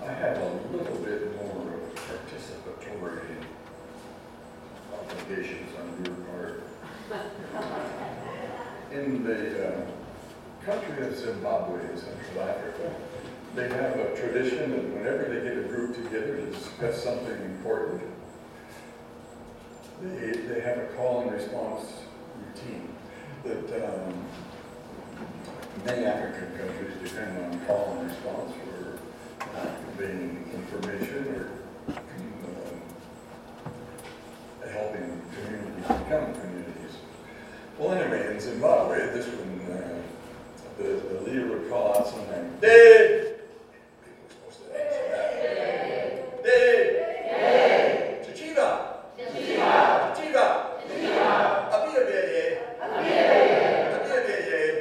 I have a little bit more participatory obligations on your part. In the country of Zimbabwe in Central Africa, they have a tradition that whenever they get a group together to discuss something important, they have a call and response routine that many African countries depend on call and response for conveying information or helping communities become communities. Well, anyway, in Zimbabwe, this one, the leader would call out something, Dave! People were supposed to answer that. Dave! Chichiva! Chichiva! Chichiva! Abiyabeye! Abiyabeye!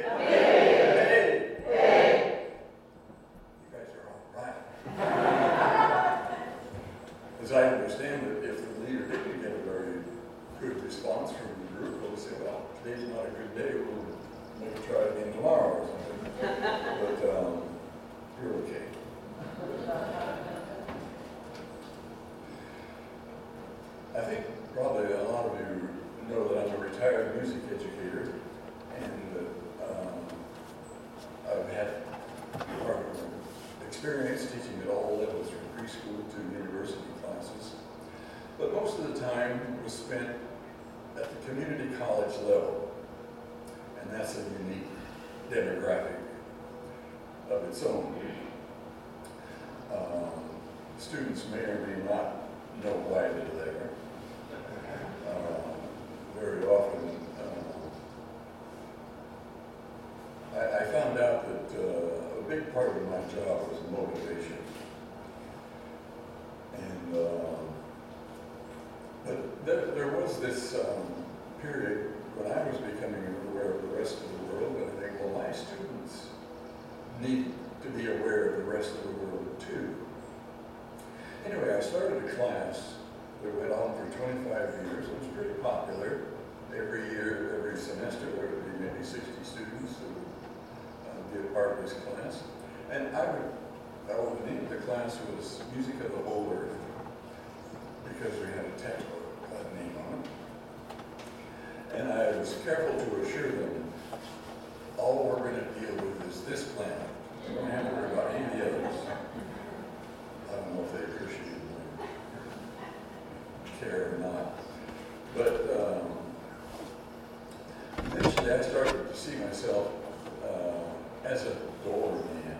Hey! You guys are all right. As I understand it, if the leader didn't get a very good response from the group, they'll say, well, today's not a good day, we'll maybe try it again tomorrow or something. But you're okay. I think probably a lot of you know that I'm a retired music educator, and I've had experience teaching at all levels from preschool to university classes. But most of the time was spent at the community college level, and that's a unique demographic of its own. Students may or may not know why they're there. Very often, I found out that a big part of my job was motivation. And but there was this period when I was becoming aware of the rest of the world, and I think, well, my students need to be aware of the rest of the world too. Anyway, I started a class that went on for 25 years. It was pretty popular. Every year, every semester, there would be maybe 60 students who would be a part of this class. And the name of the class was Music of the Whole Earth, because we had a textbook name on it. And I was careful to assure them, all we're going to deal with is this planet. We don't have to worry about any of the others. I don't know if they appreciate my care or not. But eventually I started to see myself as a doorman.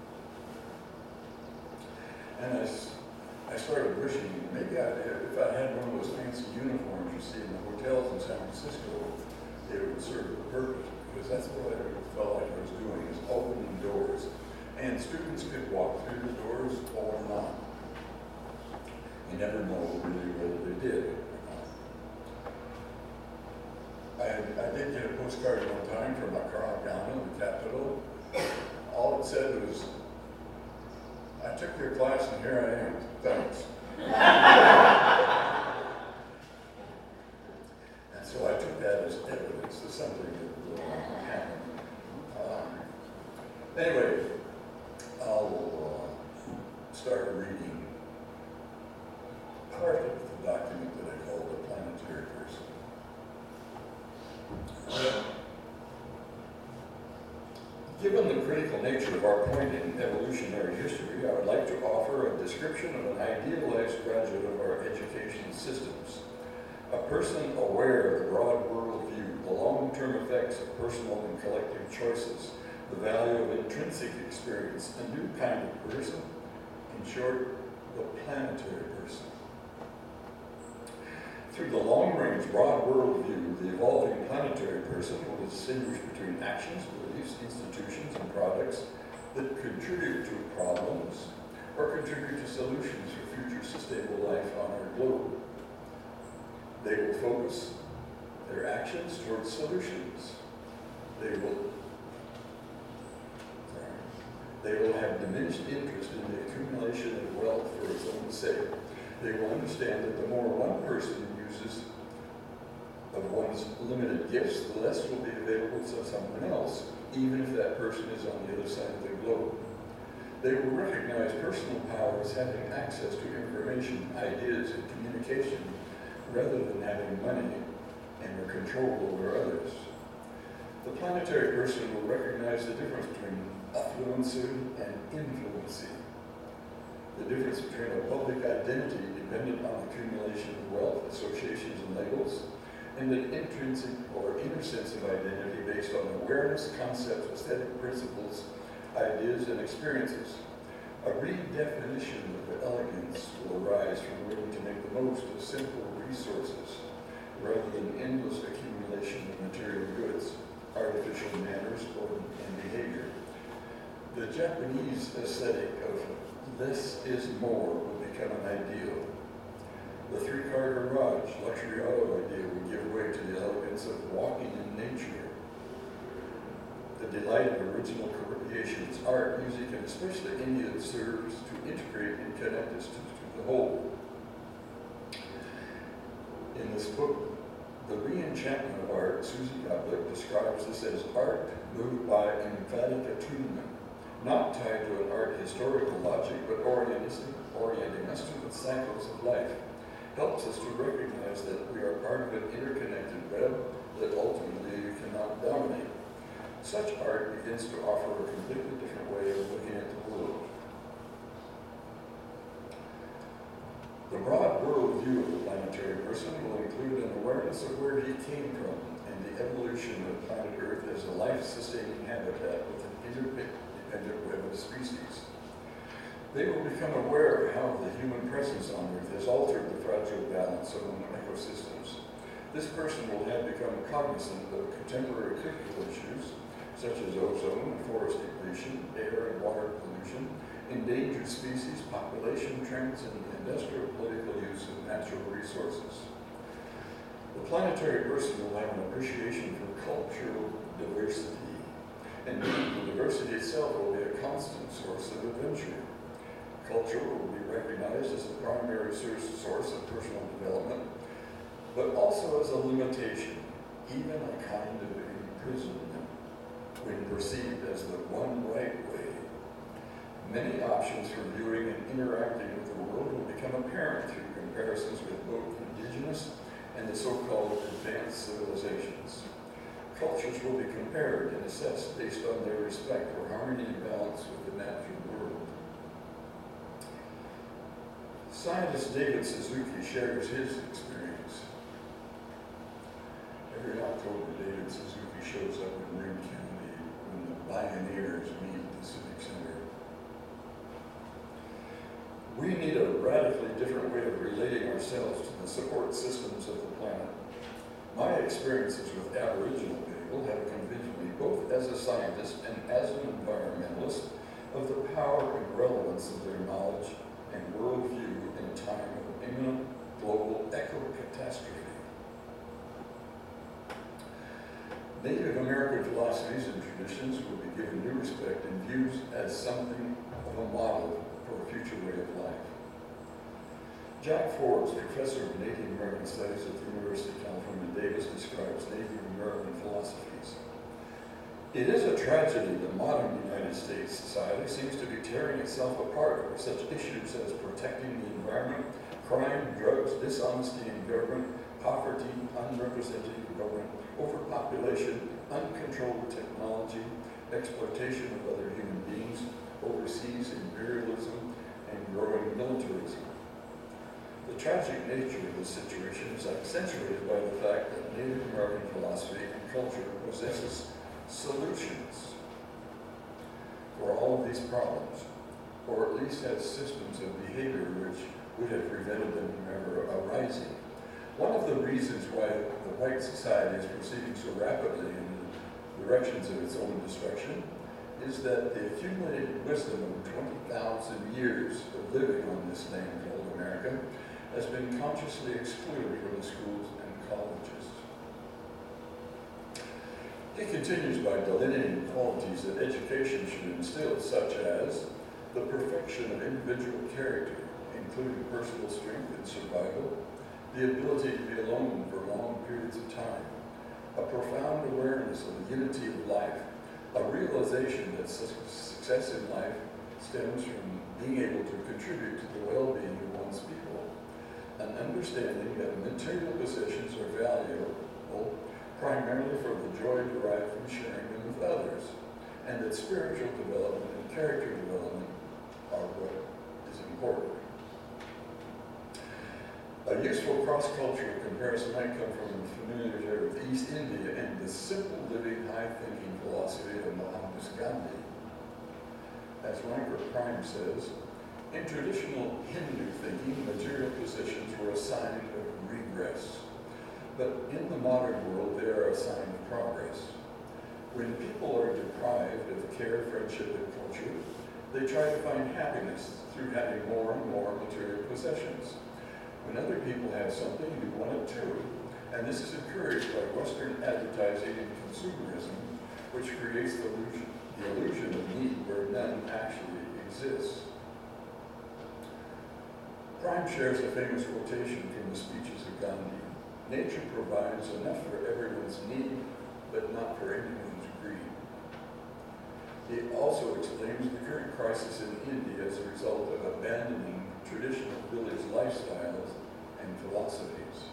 And I started wishing maybe if I had one of those fancy uniforms you see in the hotels in San Francisco, it would serve a purpose, because that's what I felt like I was doing, is opening doors. And students could walk through the doors or not. You never know really whether they did. I did get a postcard one time from Accra, Ghana, the capital. All it said was, I took your class and here I am. Thanks. And so I took that as evidence of something that happened. Anyway, I'll start reading part of the document that I call The Planetary Person. Given the critical nature of our point in evolutionary history, I would like to offer a description of an idealized graduate of our education systems. A person aware of the broad worldview, the long-term effects of personal and collective choices, the value of intrinsic experience, a new kind of person, in short, the planetary person. Through the long-range broad worldview, the evolving planetary person will distinguish between actions, beliefs, institutions, and products that contribute to problems or contribute to solutions for future sustainable life on our globe. They will focus their actions towards solutions. They will have diminished interest in the accumulation of wealth for its own sake. They will understand that the more one person uses of one's limited gifts, the less will be available to someone else, even if that person is on the other side of the globe. They will recognize personal power as having access to information, ideas, and communication rather than having money and control over others. The planetary person will recognize the difference between affluency and influency, the difference between a public identity dependent on accumulation of wealth, associations, and labels, and an intrinsic or inner sense of identity based on awareness, concepts, aesthetic principles, ideas, and experiences. A redefinition of elegance will arise from willing to make the most of simple resources rather than endless accumulation of material goods, artificial manners, and behavior. The Japanese aesthetic of less is more will become an ideal. The three-car garage, luxury auto idea will give way to the elegance of walking in nature. The delight of original creations, art, music, and especially any that serves to integrate and connect us to the whole. In this book, The Re-Enchantment of Art, Susie Goblet describes this as art moved by emphatic attunement, not tied to an art historical logic, but orienting us to the cycles of life, helps us to recognize that we are part of an interconnected web that ultimately we cannot dominate. Such art begins to offer a completely different way of looking at the world. The broad world view of the planetary person will include an awareness of where he came from and the evolution of planet Earth as a life-sustaining habitat with an interdependent web of species. They will become aware of how the human presence on Earth has altered the fragile balance of ecosystems. This person will have become cognizant of contemporary critical issues such as ozone and forest depletion, air and water pollution, endangered species, population trends, and industrial political use of natural resources. The planetary person will have an appreciation for cultural diversity, and the diversity itself will be a constant source of adventure. Culture will be recognized as the primary source of personal development, but also as a limitation, even a kind of imprisonment, when perceived as the one right way. Many options for viewing and interacting with the world will become apparent through comparisons with both indigenous and the so-called advanced civilizations. Cultures will be compared and assessed based on their respect for harmony and balance with the natural world. Scientist David Suzuki shares his experience. Every October, David Suzuki shows up in Marin County when the pioneers meet at the Civic Center. We need a radically different way of relating ourselves to the support systems of the planet. My experiences with Aboriginal people have convinced me, both as a scientist and as an environmentalist, of the power and relevance of their knowledge and worldview in a time of imminent global eco-catastrophe. Native American philosophies and traditions will be given new respect and views as something of a model for a future way of life. Jack Forbes, professor of Native American Studies at the University of California, Davis, describes Native American philosophies. It is a tragedy that modern United States society seems to be tearing itself apart over such issues as protecting the environment, crime, drugs, dishonesty in government, poverty, unrepresented government, overpopulation, uncontrolled technology, exploitation of other human beings, overseas imperialism, and growing militarism. The tragic nature of this situation is accentuated by the fact that Native American philosophy and culture possesses solutions for all of these problems, or at least has systems of behavior which would have prevented them from ever arising. One of the reasons why the white society is proceeding so rapidly in the directions of its own destruction is that the accumulated wisdom of 20,000 years of living on this land called America has been consciously excluded from the schools and colleges. He continues by delineating qualities that education should instill, such as the perfection of individual character, including personal strength and survival, the ability to be alone for long periods of time, a profound awareness of the unity of life, a realization that success in life stems from being able to contribute to the well-being of one's people, an understanding that material possessions are valuable primarily for the joy derived from sharing them with others, and that spiritual development and character development are what is important. A useful cross-cultural comparison might come from the familiarity with East India and the simple living, high-thinking philosophy of Mahatma Gandhi. As Weinberg Prime says, in traditional Hindu thinking, material possessions were a sign of regress. But in the modern world, they are a sign of progress. When people are deprived of care, friendship, and culture, they try to find happiness through having more and more material possessions. When other people have something, you want it too. And this is encouraged by Western advertising and consumerism, which creates the illusion of need where none actually exists. Prime shares a famous quotation from the speeches of Gandhi. Nature provides enough for everyone's need, but not for anyone's greed. He also explains the current crisis in India as a result of abandoning traditional village lifestyles and philosophies.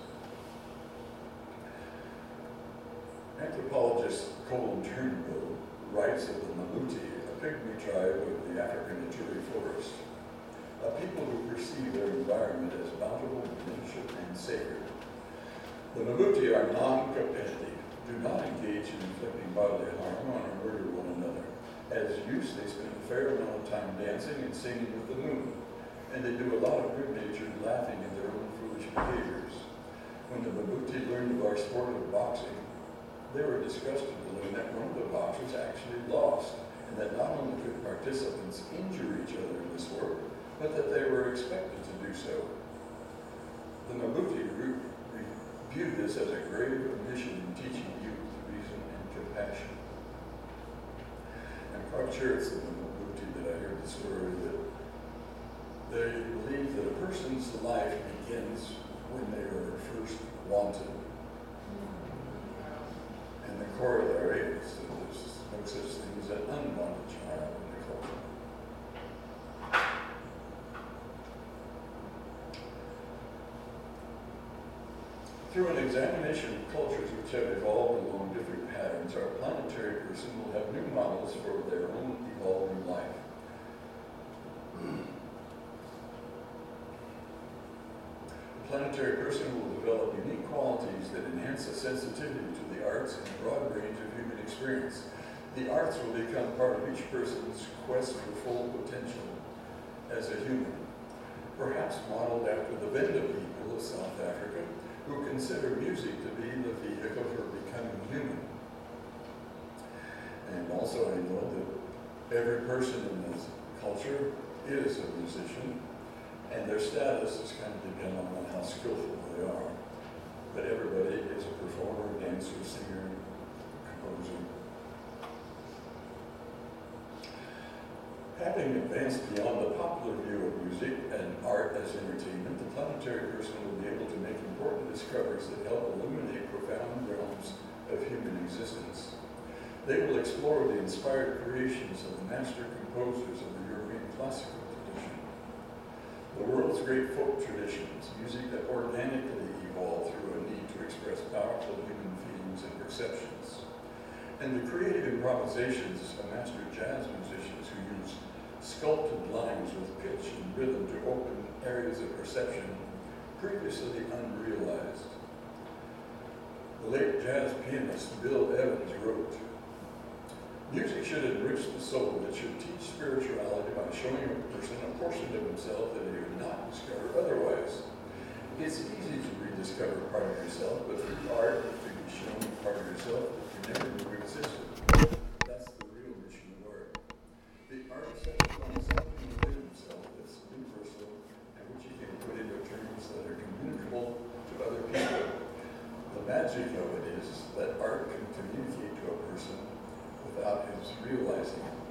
Anthropologist Colin Turnbull writes of the Mamuti, a pygmy tribe of the African Ituri forest, a people who perceive their environment as bountiful, beneficent, and sacred. The Mamuti are non-competitive, do not engage in inflicting bodily harm on or murder one another. As youths, they spend a fair amount of time dancing and singing with the moon, and they do a lot of good-natured laughing at their own foolish behaviors. When the Mamuti learned of our sport of boxing, they were disgusted to learn that one of the boxers actually lost, and that not only could participants injure each other in the sport, but that they were expected to do so. The Mamuti group viewed this as a grave omission in teaching youth reason and compassion. I'm quite sure it's the Mamuti that I heard the story that they believe that a person's life begins when they are first wanted. And the corollary is that there's no such thing as an unwanted child in the culture. Through an examination of cultures which have evolved along different patterns, our planetary person will have new models for their own evolving life. The planetary person will develop unique qualities that enhance a sensitivity to the arts and a broad range of human experience. The arts will become part of each person's quest for full potential as a human, perhaps modeled after the Venda people of South Africa, who consider music to be the vehicle for becoming human. And also I know that every person in this culture is a musician, and their status is kind of dependent on how skillful they are. But everybody is a performer, dancer, singer, composer. Having advanced beyond the popular view of music and art as entertainment, the planetary person will be able to make important discoveries that help illuminate profound realms of human existence. They will explore the inspired creations of the master composers of the European classical tradition, the world's great folk traditions, music that organically evolved through a need to express powerful human feelings and perceptions, and the creative improvisations of master jazz musicians who use sculpted lines with pitch and rhythm to open areas of perception previously unrealized. The late jazz pianist Bill Evans wrote, "Music should enrich the soul. It should teach spirituality by showing a person a portion of himself that he would not discover otherwise. It's easy to rediscover part of yourself, but through art, to be shown part of yourself that you never knew existed. That's the real mission of art. The artist has to find something within himself that's universal and which he can put into terms that are communicable to other people. The magic of it is that art can communicate to a person without his realizing it."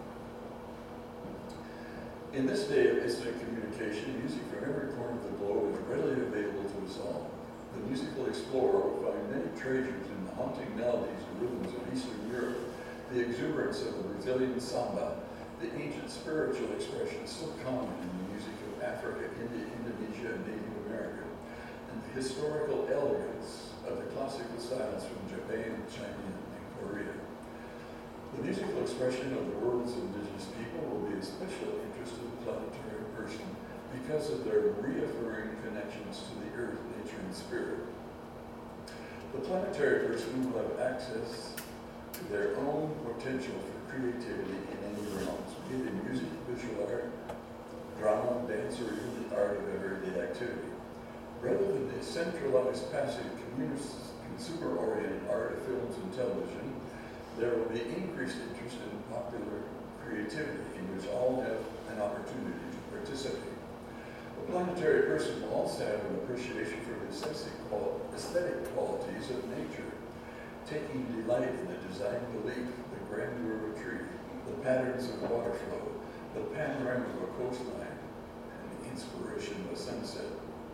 In this day of instant communication, music from every corner of the globe is readily available to us all. The musical explorer will find many treasures in the haunting melodies and rhythms of Eastern Europe, the exuberance of the Brazilian samba, the ancient spiritual expressions so common in the music of Africa, India, Indonesia, and Native America, and the historical elegance of the classical styles from Japan, China, and Korea. The musical expression of the world's indigenous people will be of special interest to the planetary person because of their reaffirming connections to the earth, nature, and spirit. The planetary person will have access to their own potential for creativity in any realms, be it in music, visual art, drama, dance, or even the art of everyday activity. Rather than the centralized, passive, consumer-oriented art of films and television, there will be increased interest in popular creativity in which all have an opportunity to participate. The planetary person will also have an appreciation for the aesthetic qualities of nature, taking delight in the design of a leaf, the grandeur of a tree, the patterns of water flow, the panorama of a coastline, and the inspiration of a sunset.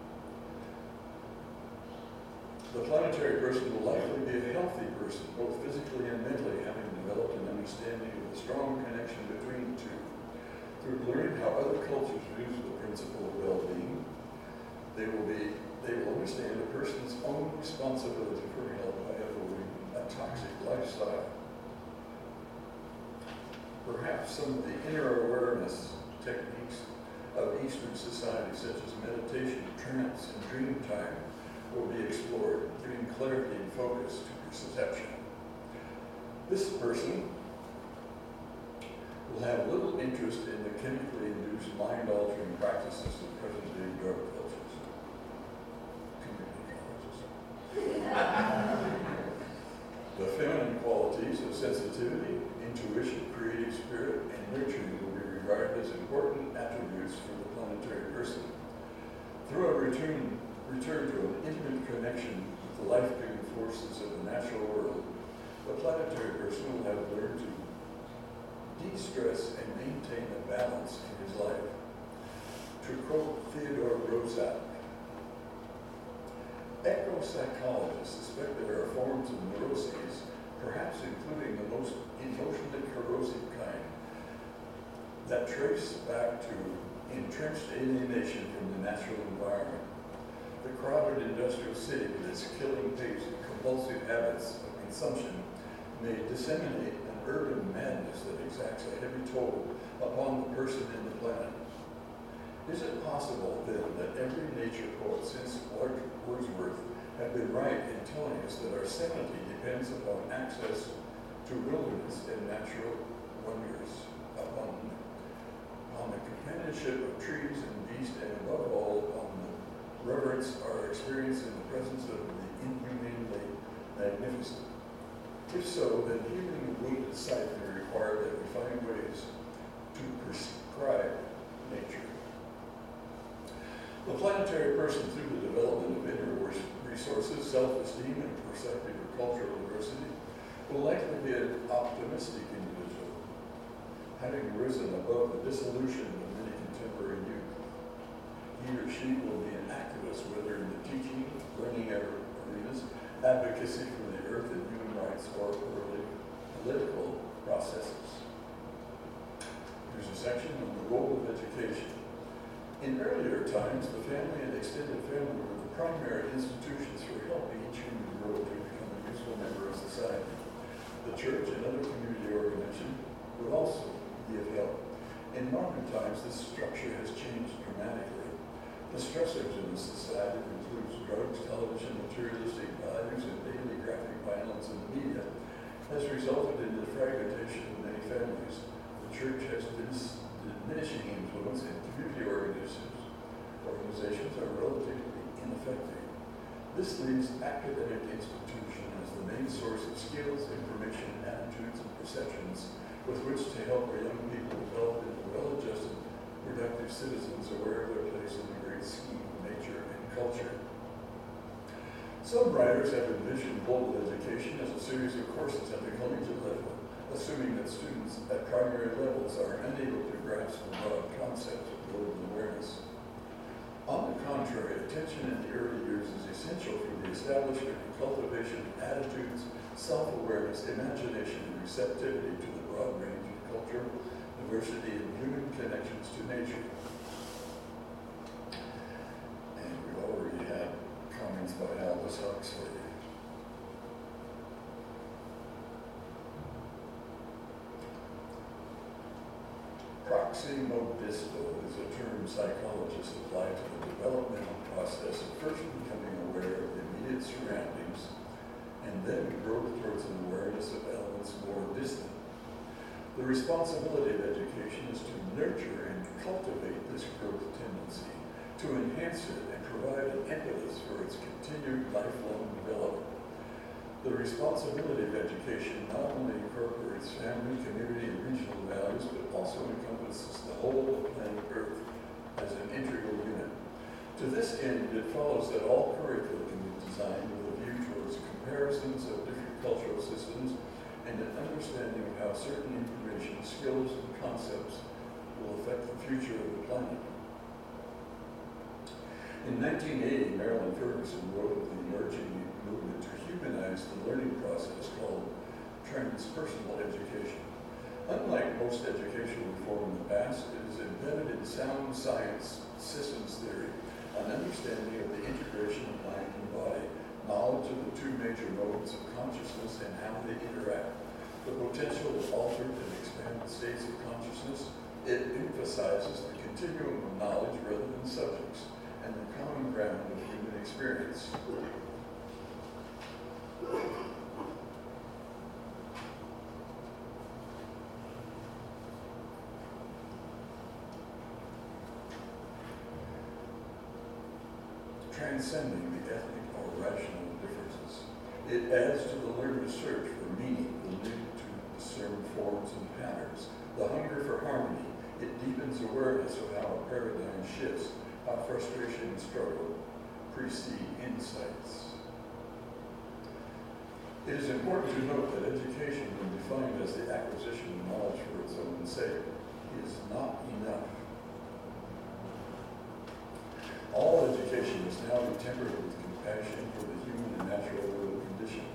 The planetary person will likely be a healthy person, both physically and mentally, having developed an understanding of the strong connection between the two. Through learning how other cultures use the principle of well-being, they will understand a person's own responsibility for health by avoiding a toxic lifestyle. Perhaps some of the inner awareness techniques of Eastern society, such as meditation, trance, and dream time, will be explored, giving clarity and focus to perception. This person will have little interest in the chemically induced mind-altering practices of present-day drug cultures. Community colleges. The feminine qualities of sensitivity, intuition, creative spirit, and nurturing will be regarded as important attributes for the planetary person. Through a return to an intimate connection with the life-giving forces of the natural world, the planetary person will have learned to de-stress and maintain a balance in his life. To quote Theodore Roszak, eco-psychologists suspect there are forms of neuroses, perhaps including the most emotionally corrosive kind, that trace back to entrenched alienation from the natural environment. The crowded industrial city with its killing pace and compulsive habits of consumption may disseminate an urban madness that exacts a heavy toll upon the person and the planet. Is it possible, then, that every nature poet since Wordsworth have been right in telling us that our sanity depends upon access to wilderness and natural wonders, upon the companionship of trees and beasts, and above all, upon the reverence our experience in the presence of the inhumanely magnificent? If so, then healing the wounded sight may require that we find ways to prescribe nature. The planetary person, through the development of inner resources, self-esteem, and perceptive or cultural diversity, will likely be an optimistic individual, having risen above the disillusion of many contemporary youth. He or she will be an activist, whether in the teaching, learning arenas, advocacy for the earth and human rights, or political processes. Here's a section on the role of education. In earlier times, the family and extended family were the primary institutions for helping each human grow to become a useful member of society. The church and other community organizations would also be of help. In modern times, this structure has changed dramatically. The stressors in the society includes drugs, television, materialistic values, and daily graphic violence in the media, has resulted in the fragmentation of many families. The church has diminishing influence, and community organizations are relatively ineffective. This leaves academic institution as the main source of skills, information, attitudes, and perceptions with which to help our young people develop into well-adjusted, productive citizens aware of their place in the great scheme of nature and culture. Some writers have envisioned global education as a series of courses at the collegiate level, assuming that students at primary levels are unable to grasp the broad concept of global awareness. On the contrary, attention in the early years is essential for the establishment and cultivation of attitudes, self-awareness, imagination, and receptivity to the broad range of cultural, diversity in human connections to nature. And we already had comments by Aldous Huxley. Proximodisto is a term psychologists apply to the developmental process of first becoming aware of the immediate surroundings and then growth towards an awareness of elements more distant. The responsibility of education is to nurture and cultivate this growth tendency, to enhance it and provide an impetus for its continued lifelong development. The responsibility of education not only incorporates family, community, and regional values, but also encompasses the whole of planet Earth as an integral unit. To this end, it follows that all curricula can be designed with a view towards comparisons of different cultural systems and an understanding of how certain information, skills, and concepts will affect the future of the planet. In 1980, Marilyn Ferguson wrote of the emerging movement to humanize the learning process called transpersonal education. Unlike most educational reform in the past, it is embedded in sound science systems theory, an understanding of the integration of mind and body, knowledge of the two major modes of consciousness and how they interact, the potential to alter and expand the states of consciousness. It emphasizes the continuum of knowledge rather than subjects, and the common ground of human experience. Transcending the ethnic or rational differences. It adds to the learner's search for meaning, the need to discern forms and patterns, the hunger for harmony. It deepens awareness of how a paradigm shifts, how frustration and struggle precede insights. It is important to note that education, when defined as the acquisition of knowledge for its own sake, is not enough. All education must now be tempered with compassion for the human and natural world condition.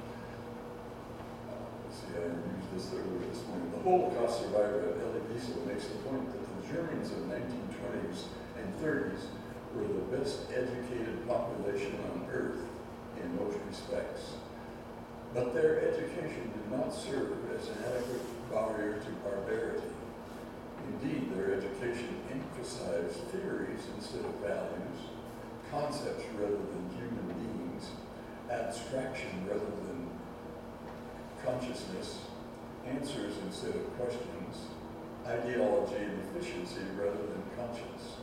I used this earlier this morning. The Holocaust survivor Elie Wiesel makes the point that the Germans of the 1920s and 30s were the best educated population on earth in most respects. But their education did not serve as an adequate barrier to barbarity. Indeed, their education emphasized theories instead of values, concepts rather than human beings, abstraction rather than consciousness, answers instead of questions, ideology and efficiency rather than conscience.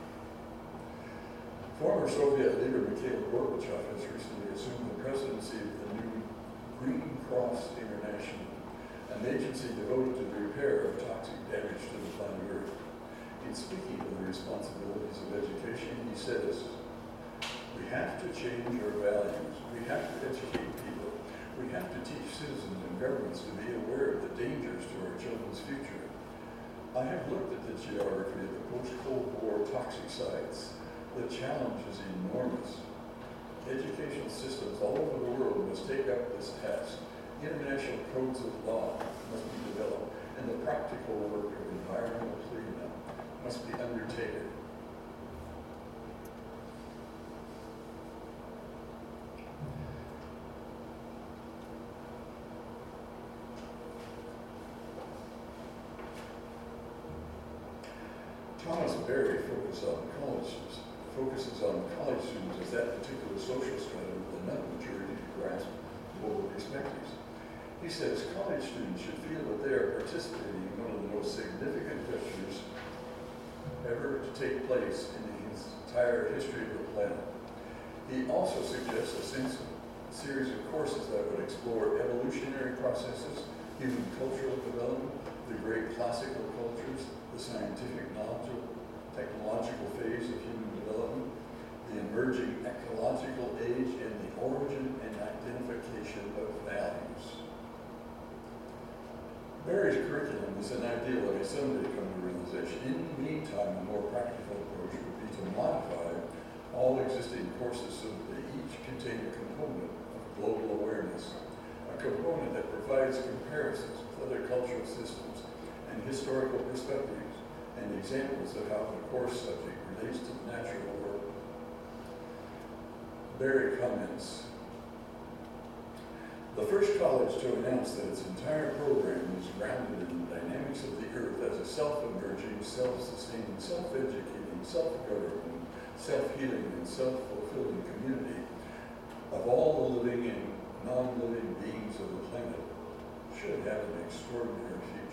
Former Soviet leader Mikhail Gorbachev has recently assumed the presidency of the new Green Cross International, an agency devoted to the repair of toxic damage to the planet Earth. In speaking of the responsibilities of education, he says, "We have to change our values. We have to educate people. We have to teach citizens and governments to be aware of the dangers to our children's future. I have looked at the geography of the post-Cold War toxic sites. The challenge is enormous. Educational systems all over the world must take up this task. International codes of law must be developed, and the practical work of environmental cleanup must be undertaken." Thomas Berry focuses on college students as that particular social strata with enough maturity to grasp global perspectives. He says college students should feel that they are participating in one of the most significant gestures ever to take place in the entire history of the planet. He also suggests a series of courses that would explore evolutionary processes, human cultural development, the great classical cultures, the scientific technological phase of human development, the emerging ecological age, and the origin and identification of values. Berry's curriculum is an ideal that may someday come to realization. In the meantime, a more practical approach would be to modify all existing courses so that they each contain a component of global awareness, a component that provides comparisons with other cultural systems, and historical perspectives and examples of how the course subject relates to the natural world. Barry comments, the first college to announce that its entire program was grounded in the dynamics of the earth as a self-emerging, self-sustaining, self-educating, self-governing, self-healing, and self-fulfilling community of all the living and non-living beings of the planet should have an extraordinary future.